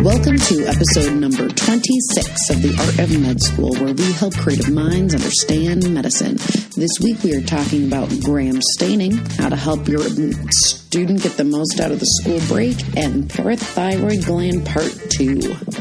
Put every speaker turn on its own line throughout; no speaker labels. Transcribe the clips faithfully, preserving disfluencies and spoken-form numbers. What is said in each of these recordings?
Welcome to episode number twenty-six of the Art of Med School, where we help creative minds understand medicine. This week we are talking about gram staining, how to help your student get the most out of the school break, and parathyroid gland part two.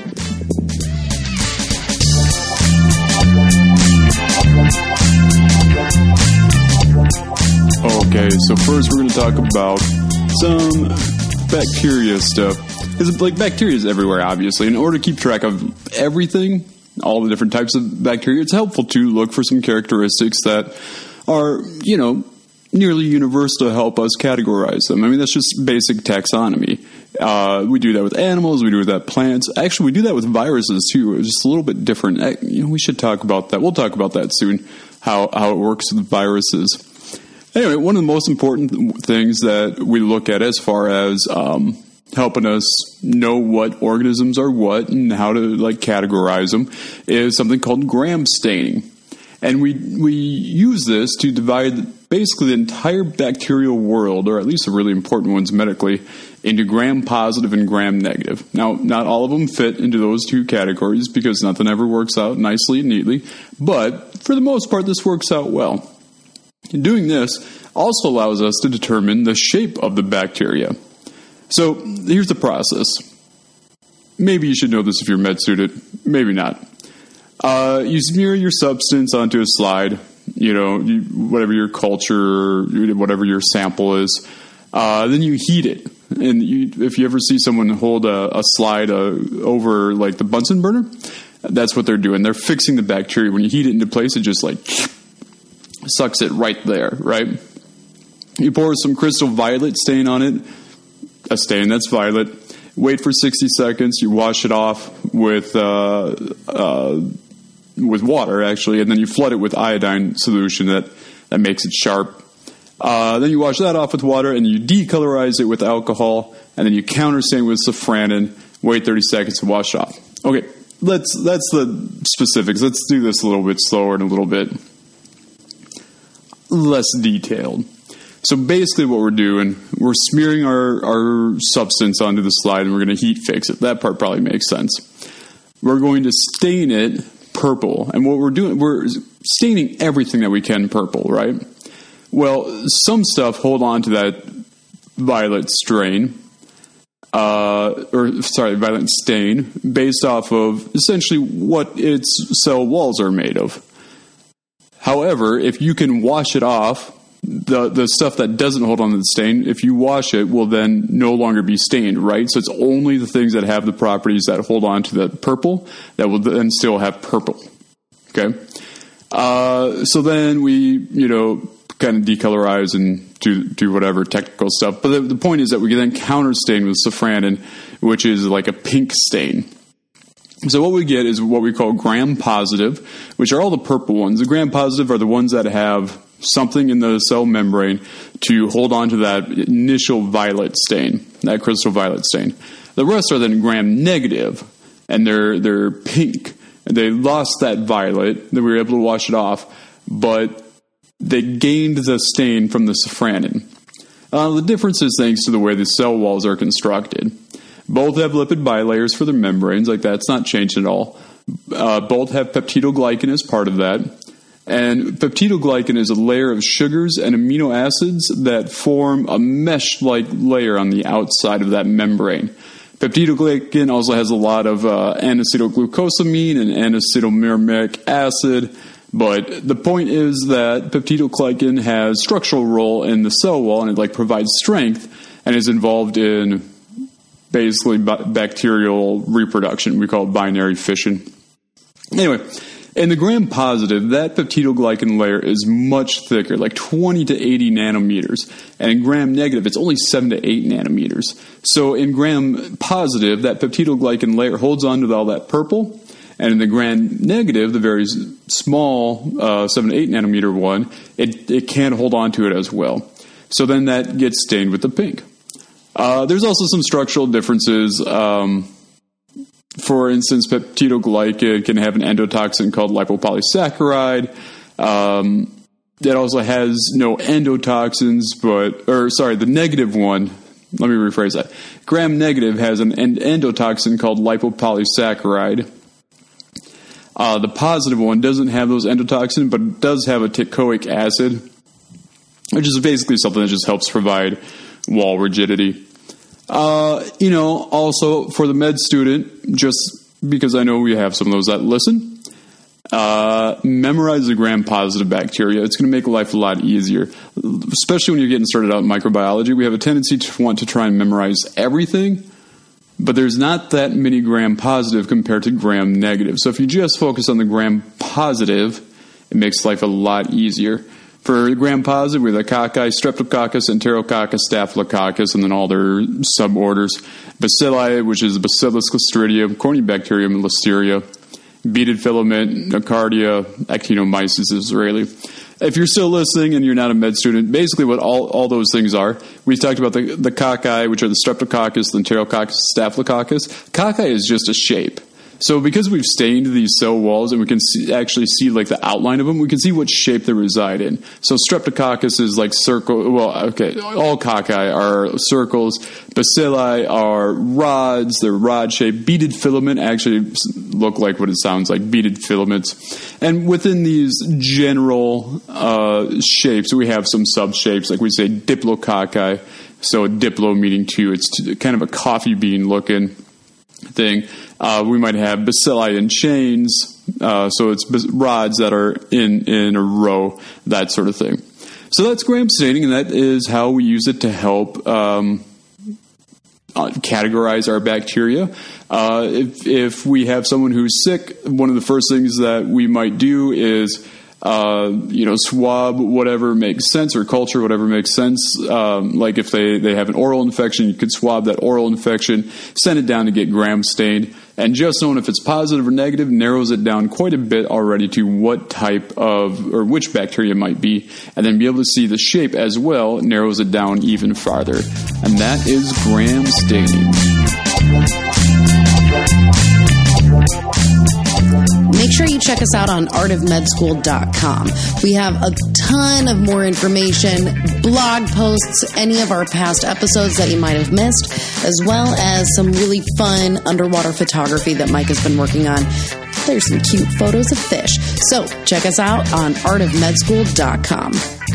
Okay, so first we're going to talk about some bacteria stuff. Because, like, bacteria is everywhere, obviously. In order to keep track of everything, all the different types of bacteria, it's helpful to look for some characteristics that are, you know, nearly universal to help us categorize them. I mean, that's just basic taxonomy. Uh, we do that with animals. We do that with plants. Actually, we do that with viruses, too. It's just a little bit different. You know, we should talk about that. We'll talk about that soon, how, how it works with viruses. Anyway, one of the most important things that we look at as far as um, helping us know what organisms are what and how to like categorize them is something called gram staining. And we we use this to divide basically the entire bacterial world, or at least the really important ones medically, into gram positive and gram negative. Now, not all of them fit into those two categories because nothing ever works out nicely and neatly, but for the most part, this works out well. Doing this also allows us to determine the shape of the bacteria. So here's the process. Maybe you should know this if you're a med student. Maybe not. Uh, you smear your substance onto a slide, you know, you, whatever your culture, whatever your sample is. Uh, then you heat it. And you, if you ever see someone hold a, a slide uh, over like the Bunsen burner, that's what they're doing. They're fixing the bacteria. When you heat it into place, it just like sucks it right there, right? You pour some crystal violet stain on it, a stain that's violet. Wait for sixty seconds. You wash it off with uh, uh, with water, actually, and then you flood it with iodine solution that, that makes it sharp. Uh, then you wash that off with water, and you decolorize it with alcohol, and then you counterstain with safranin. Wait thirty seconds to wash it off. Okay, let's that's the specifics. Let's do this a little bit slower and a little bit less detailed. So basically what we're doing, we're smearing our, our substance onto the slide and we're going to heat fix it. That part probably makes sense. We're going to stain it purple. And what we're doing, we're staining everything that we can purple, right? Well, some stuff hold on to that violet strain, uh, or sorry, violet stain, based off of essentially what its cell walls are made of. However, if you can wash it off, The the stuff that doesn't hold on to the stain, if you wash it, will then no longer be stained, right? So it's only the things that have the properties that hold on to the purple that will then still have purple, okay? Uh, so then we, you know, kind of decolorize and do do whatever technical stuff. But the, the point is that we can then counterstain with safranin, which is like a pink stain. So what we get is what we call gram positive, which are all the purple ones. The gram positive are the ones that have something in the cell membrane to hold on to that initial violet stain, that crystal violet stain. The rest are then gram negative, and they're they're pink. And they lost that violet, then we were able to wash it off, but they gained the stain from the safranin. Uh, the difference is thanks to the way the cell walls are constructed. Both have lipid bilayers for their membranes, like that's not changed at all. Uh, both have peptidoglycan as part of that. And peptidoglycan is a layer of sugars and amino acids that form a mesh-like layer on the outside of that membrane. Peptidoglycan also has a lot of uh, N-acetylglucosamine and N-acetylmyrmeric acid, but the point is that peptidoglycan has structural role in the cell wall, and it like provides strength and is involved in basically b- bacterial reproduction. We call it binary fission. Anyway, in the gram positive, that peptidoglycan layer is much thicker, like twenty to eighty nanometers. And in gram negative, it's only seven to eight nanometers. So in gram positive, that peptidoglycan layer holds on to all that purple. And in the gram negative, the very small uh, seven to eight nanometer one, it, it can't hold on to it as well. So then that gets stained with the pink. Uh, there's also some structural differences. Um, For instance, peptidoglycan can have an endotoxin called lipopolysaccharide. Um, it also has no endotoxins, but, or sorry, the negative one let me rephrase that. Gram-negative has an endotoxin called lipopolysaccharide. Uh, the positive one doesn't have those endotoxin, but it does have a teichoic acid, which is basically something that just helps provide wall rigidity. Uh, you know, also for the med student, just because I know we have some of those that listen, uh, memorize the gram-positive bacteria. It's going to make life a lot easier, especially when you're getting started out in microbiology. We have a tendency to want to try and memorize everything, but there's not that many gram-positive compared to gram-negative. So if you just focus on the gram-positive, it makes life a lot easier. For gram-positive, we have the cocci, streptococcus, enterococcus, staphylococcus, and then all their suborders. Bacilli, which is Bacillus clostridium, Corynebacterium, and Listeria. Beaded filament, Nocardia, Actinomyces israeli. If you're still listening and you're not a med student, basically what all, all those things are, we've talked about the, the cocci, which are the streptococcus, the enterococcus, staphylococcus. Cocci is just a shape. So because we've stained these cell walls and we can see, actually see like the outline of them, we can see what shape they reside in. So streptococcus is like circle. Well, okay, all cocci are circles. Bacilli are rods. They're rod shaped. Beaded filament actually look like what it sounds like, beaded filaments. And within these general uh, shapes, we have some subshapes, like we say diplococci. So diplo meaning two. It's kind of a coffee bean looking thing. Uh, we might have bacilli in chains, uh, so it's rods that are in, in a row, that sort of thing. So that's gram staining, and that is how we use it to help um, uh, categorize our bacteria. Uh, if, if we have someone who's sick, one of the first things that we might do is Uh, you know, swab whatever makes sense, or culture whatever makes sense. Um, like if they, they have an oral infection, you could swab that oral infection, send it down to get gram stained, and just knowing if it's positive or negative narrows it down quite a bit already to what type of, or which bacteria it might be, and then be able to see the shape as well narrows it down even farther. And that is gram staining.
Make sure you check us out on art of med school dot com. We have a ton of more information, blog posts, any of our past episodes that you might have missed, as well as some really fun underwater photography that Mike has been working on. There's some cute photos of fish. So check us out on art of med school dot com.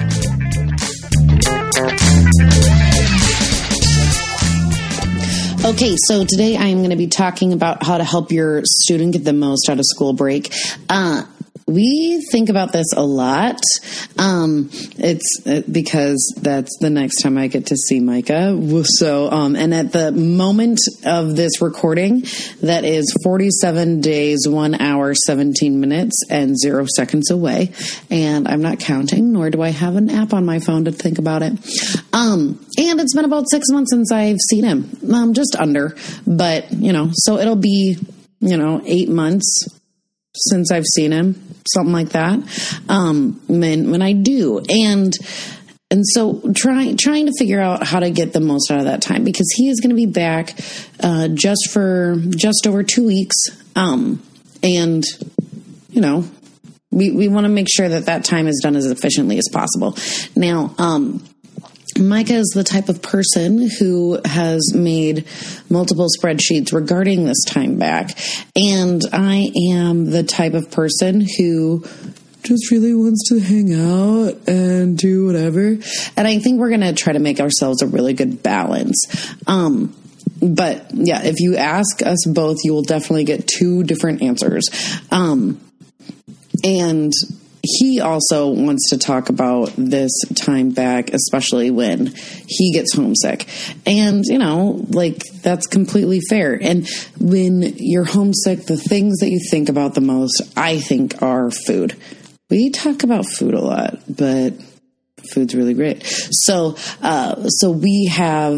Okay, so today I am going to be talking about how to help your student get the most out of school break. Uh, we think about this a lot. Um, it's because that's the next time I get to see Micah. So, um, and at the moment of this recording, that is forty-seven days, one hour, seventeen minutes, and zero seconds away. And I'm not counting, nor do I have an app on my phone to think about it. Um, and it's been about six months since I've seen him, um, just under, but you know, so it'll be, you know, eight months since I've seen him, something like that. Um, when, when I do. And, and so trying, trying to figure out how to get the most out of that time, because he is going to be back, uh, just for just over two weeks. Um, and you know, we, we want to make sure that that time is done as efficiently as possible. Now, um, Micah is the type of person who has made multiple spreadsheets regarding this time back, and I am the type of person who just really wants to hang out and do whatever, and I think we're going to try to make ourselves a really good balance. Um, but yeah, if you ask us both, you will definitely get two different answers. Um, and he also wants to talk about this time back, especially when he gets homesick. And, you know, like, that's completely fair. And when you're homesick, the things that you think about the most, I think, are food. We talk about food a lot, but food's really great. So, uh, so we have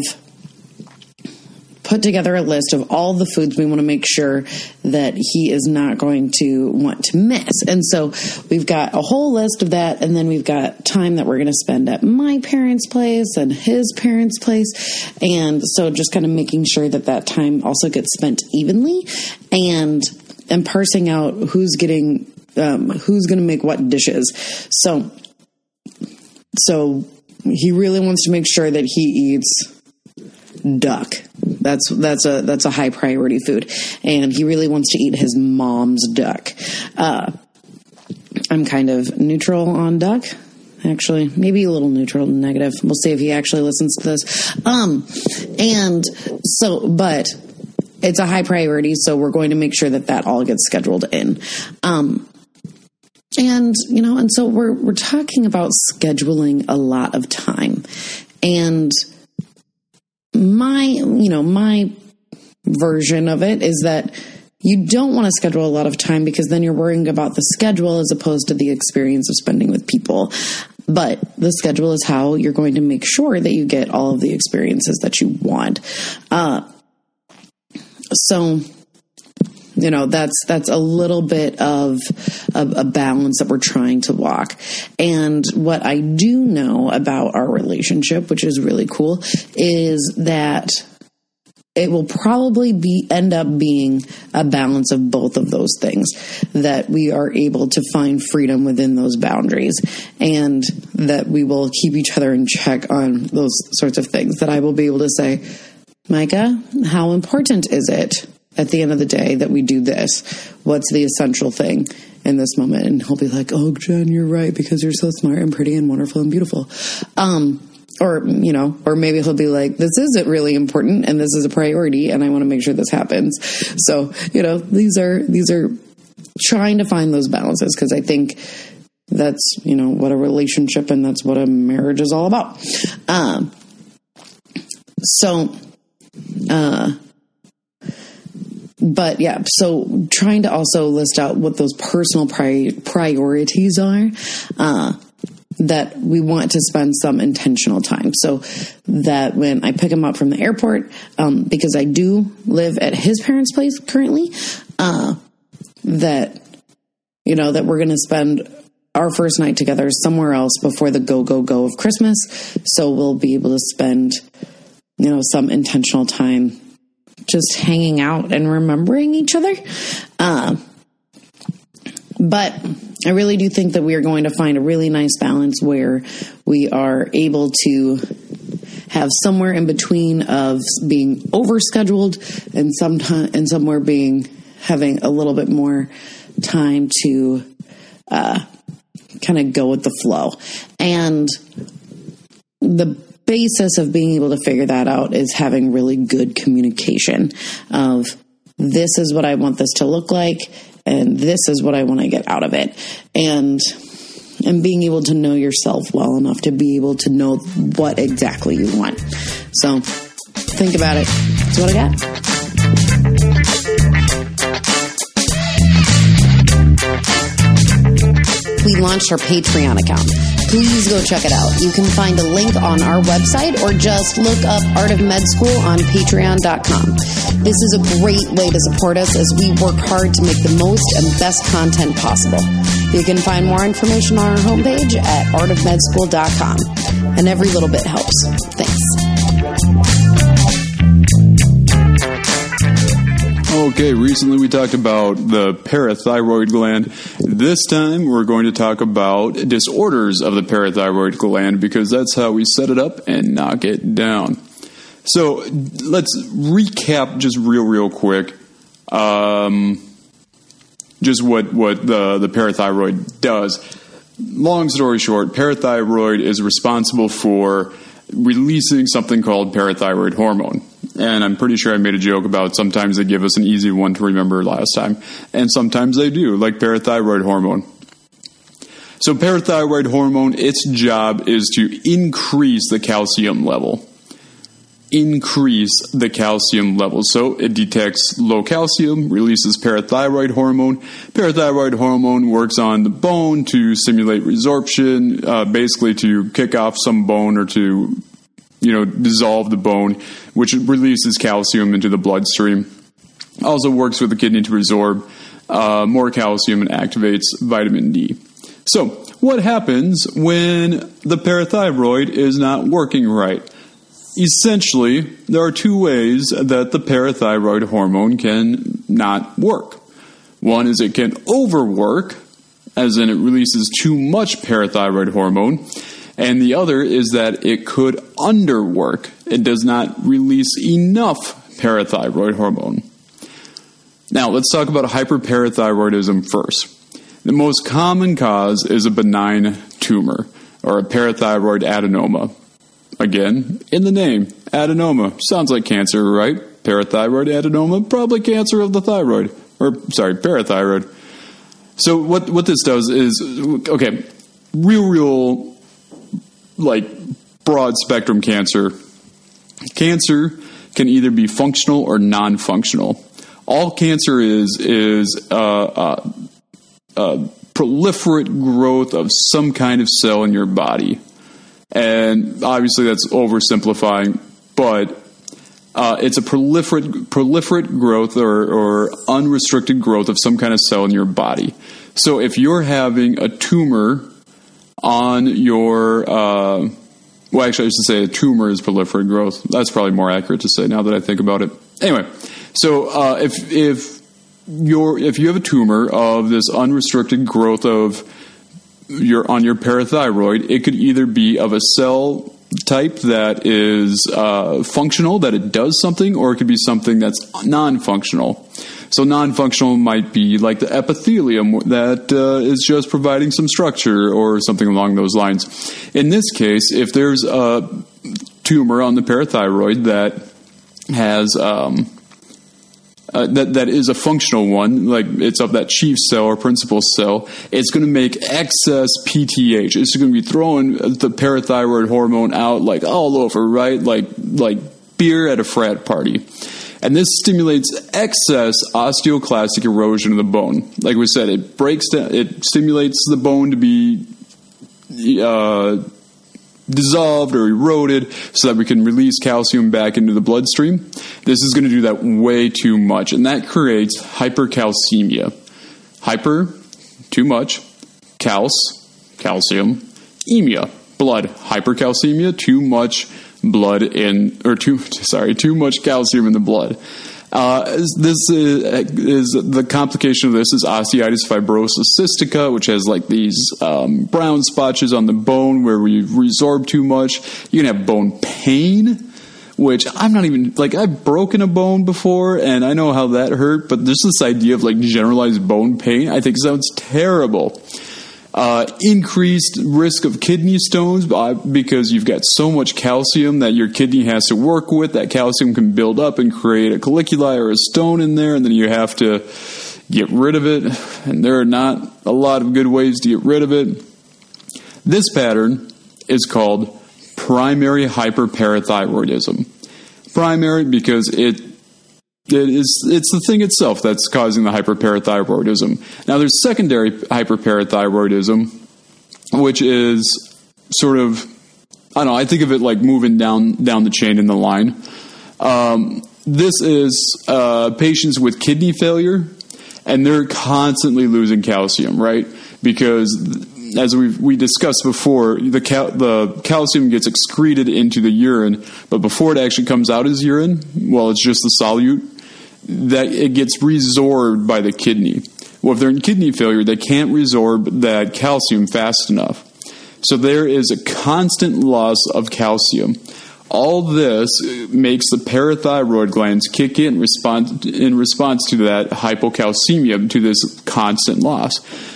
put together a list of all the foods we want to make sure that he is not going to want to miss. And so we've got a whole list of that. And then we've got time that we're going to spend at my parents' place and his parents' place. And so just kind of making sure that that time also gets spent evenly, and, and parsing out who's getting, um, who's going to make what dishes. So, so he really wants to make sure that he eats duck. That's that's a that's a high priority food, and he really wants to eat his mom's duck. Uh, I'm kind of neutral on duck. Actually, maybe a little neutral and negative. We'll see if he actually listens to this. Um, and so, but it's a high priority, so we're going to make sure that that all gets scheduled in. Um, and, you know, and so we're, we're talking about scheduling a lot of time. And my, you know, my version of it is that you don't want to schedule a lot of time because then you're worrying about the schedule as opposed to the experience of spending with people. But the schedule is how you're going to make sure that you get all of the experiences that you want. Uh, so, you know, that's that's a little bit of a, a balance that we're trying to walk. And what I do know about our relationship, which is really cool, is that it will probably be end up being a balance of both of those things, that we are able to find freedom within those boundaries and that we will keep each other in check on those sorts of things, that I will be able to say, Micah, how important is it at the end of the day that we do this? What's the essential thing in this moment? And he'll be like, oh, Jen, you're right, because you're so smart and pretty and wonderful and beautiful. Um, Or, you know, or maybe he'll be like, this isn't really important and this is a priority and I want to make sure this happens. So, you know, these are, these are trying to find those balances, because I think that's, you know, what a relationship and that's what a marriage is all about. Um, so, uh, but yeah, so trying to also list out what those personal pri- priorities are, uh, that we want to spend some intentional time. So that when I pick him up from the airport, um, because I do live at his parents' place currently, uh, that, you know, that we're going to spend our first night together somewhere else before the go, go, go of Christmas. So we'll be able to spend, you know, some intentional time just hanging out and remembering each other. Uh, but I really do think that we are going to find a really nice balance where we are able to have somewhere in between of being overscheduled and sometime and somewhere being having a little bit more time to uh, kind of go with the flow. And the basis of being able to figure that out is having really good communication of, this is what I want this to look like, and this is what I want to get out of it. And and being able to know yourself well enough to be able to know what exactly you want. So think about it. That's what I got. We launched our Patreon account. Please go check it out. You can find a link on our website or just look up Art of Med School on patreon dot com. This is a great way to support us as we work hard to make the most and best content possible. You can find more information on our homepage at art of med school dot com. And every little bit helps. Thanks.
Okay, recently we talked about the parathyroid gland. This time we're going to talk about disorders of the parathyroid gland, because that's how we set it up and knock it down. So let's recap just real, real quick, um, just what, what the, the parathyroid does. Long story short, parathyroid is responsible for releasing something called parathyroid hormone. And I'm pretty sure I made a joke about sometimes they give us an easy one to remember last time. And sometimes they do, like parathyroid hormone. So parathyroid hormone, its job is to increase the calcium level. Increase the calcium level. So it detects low calcium, releases parathyroid hormone. Parathyroid hormone works on the bone to simulate resorption, uh, basically to kick off some bone or to, you know, dissolve the bone, which releases calcium into the bloodstream. Also works with the kidney to resorb uh, more calcium and activates vitamin D. So what happens when the parathyroid is not working right? Essentially, there are two ways that the parathyroid hormone can not work. One is it can overwork, as in it releases too much parathyroid hormone. And the other is that it could underwork. It does not release enough parathyroid hormone. Now, let's talk about hyperparathyroidism first. The most common cause is a benign tumor, or a parathyroid adenoma. Again, in the name, adenoma. Sounds like cancer, right? Parathyroid adenoma, probably cancer of the thyroid. Or, sorry, parathyroid. So what, what this does is, okay, real, real, like, broad spectrum cancer. Cancer can either be functional or non-functional. All cancer is, is uh, uh, uh, proliferate growth of some kind of cell in your body. And obviously that's oversimplifying, but uh, it's a proliferate proliferate growth or, or unrestricted growth of some kind of cell in your body. So if you're having a tumor on your, uh, well, actually I should say a tumor is proliferate growth. That's probably more accurate to say now that I think about it. Anyway, so uh, if if you're if you have a tumor of this unrestricted growth of your on your parathyroid, it could either be of a cell type that is uh, functional, that it does something, or it could be something that's non-functional. So non-functional might be like the epithelium that uh, is just providing some structure or something along those lines. In this case, if there's a tumor on the parathyroid that has um, Uh, that that is a functional one, like it's of that chief cell or principal cell, it's going to make excess P T H. It's going to be throwing the parathyroid hormone out like all over, right? Like like beer at a frat party. And this stimulates excess osteoclastic erosion of the bone. Like we said, it breaks down, it stimulates the bone to be uh, dissolved or eroded so that we can release calcium back into the bloodstream. This is going to do that way too much, and that creates hypercalcemia. Hyper, too much, calc, calcium, emia, blood. Hypercalcemia, too much blood in, or too, sorry, too much calcium in the blood. Uh, this is, is the complication of this is osteitis fibrosis cystica, which has like these um, brown spotches on the bone where we resorb too much. You can have bone pain, which I'm not even, like, I've broken a bone before and I know how that hurt, but just this idea of like generalized bone pain, I think sounds terrible. Uh, increased risk of kidney stones because you've got so much calcium that your kidney has to work with. That calcium can build up and create a caliculi or a stone in there, and then you have to get rid of it. And there are not a lot of good ways to get rid of it. This pattern is called primary hyperparathyroidism. Primary because it It is, it's the thing itself that's causing the hyperparathyroidism. Now, there's secondary hyperparathyroidism, which is sort of, I don't know, I think of it like moving down down the chain in the line. Um, this is uh, patients with kidney failure, and they're constantly losing calcium, right? Because as we we discussed before, the cal- the calcium gets excreted into the urine, but before it actually comes out as urine, well, it's just the solute, that it gets resorbed by the kidney. Well, if they're in kidney failure, they can't resorb that calcium fast enough. So there is a constant loss of calcium. All this makes the parathyroid glands kick in response in response to that hypocalcemia, to this constant loss.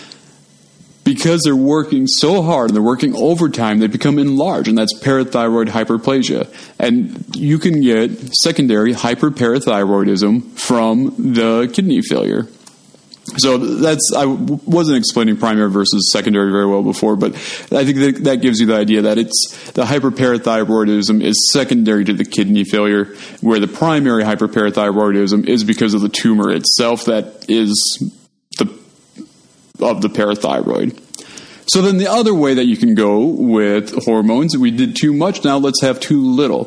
Because they're working so hard and they're working overtime, they become enlarged, and that's parathyroid hyperplasia. And you can get secondary hyperparathyroidism from the kidney failure. So that's, I wasn't explaining primary versus secondary very well before, but I think that, that gives you the idea that it's the hyperparathyroidism is secondary to the kidney failure, where the primary hyperparathyroidism is because of the tumor itself that is the of the parathyroid. So then the other way that you can go with hormones, we did too much, now let's have too little.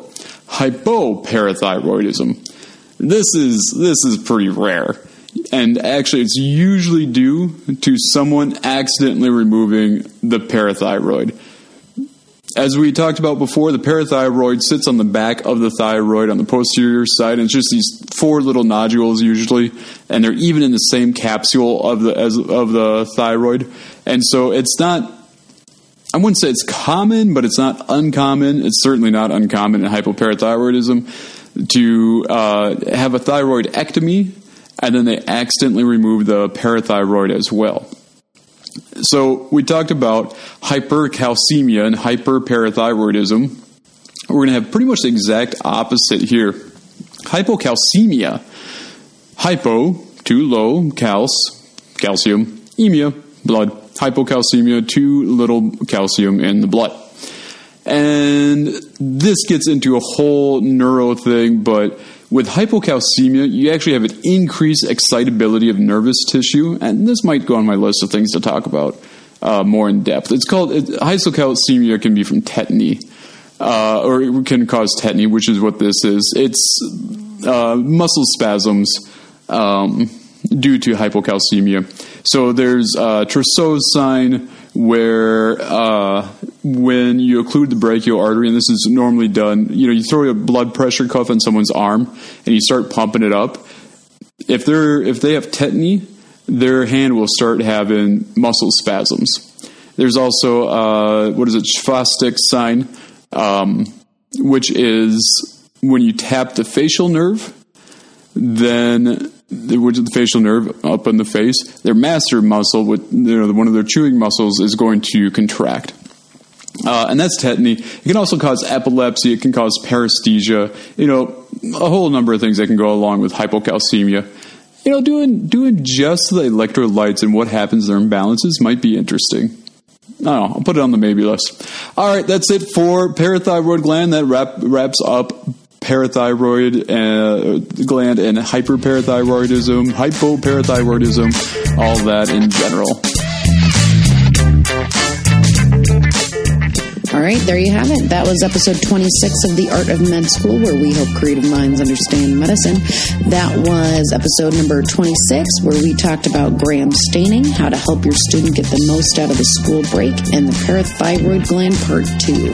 Hypoparathyroidism. This is this is pretty rare. And actually it's usually due to someone accidentally removing the parathyroid. As we talked about before, the parathyroid sits on the back of the thyroid on the posterior side, and it's just these four little nodules usually, and they're even in the same capsule of the as of the thyroid. And so it's not, I wouldn't say it's common, but it's not uncommon. It's certainly not uncommon in hypoparathyroidism to uh, have a thyroidectomy, and then they accidentally remove the parathyroid as well. So we talked about hypercalcemia and hyperparathyroidism. We're going to have pretty much the exact opposite here. Hypocalcemia. Hypo, too low, calc, calcium, emia, blood. Hypocalcemia, too little calcium in the blood. And this gets into a whole neuro thing, but with hypocalcemia, you actually have an increased excitability of nervous tissue, and this might go on my list of things to talk about uh, more in depth. It's called, it, hypocalcemia can be from tetany, uh, or it can cause tetany, which is what this is. It's uh, muscle spasms um, due to hypocalcemia. So there's uh, Trousseau's sign, where uh, when you occlude the brachial artery, and this is normally done, you know, you throw a blood pressure cuff on someone's arm and you start pumping it up. If they're if they have tetany, their hand will start having muscle spasms. There's also uh, what is it, Chvostek's sign, um, which is when you tap the facial nerve, then which is the facial nerve up in the face, their masseter muscle, with you know one of their chewing muscles, is going to contract, uh, and that's tetany. It can also cause epilepsy. It can cause paresthesia. You know, a whole number of things that can go along with hypocalcemia. You know, doing doing just the electrolytes and what happens to their imbalances might be interesting. I don't know. I'll put it on the maybe list. All right, that's it for parathyroid gland. That wrap, wraps up parathyroid uh, gland and hyperparathyroidism, hypoparathyroidism, all that in general.
All right, there you have it. That was episode twenty-six of The Art of Med School, where we help creative minds understand medicine. That was episode number twenty-six, where we talked about Gram staining, how to help your student get the most out of the school break, and the parathyroid gland part two.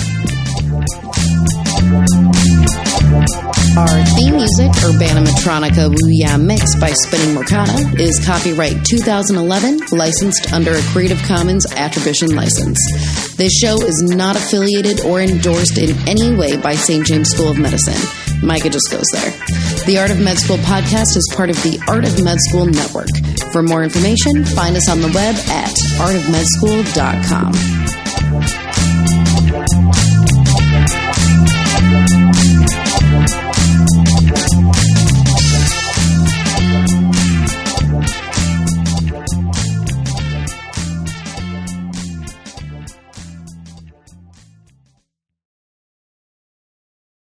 Our theme music, Urbanimatronica Woo-Ya Mix by Spinning Mercata, is copyright two thousand eleven, licensed under a Creative Commons Attribution license. This show is not affiliated or endorsed in any way by Saint James School of Medicine. Micah just goes there. The Art of Med School podcast is part of the Art of Med School network. For more information, find us on the web at art of med school dot com.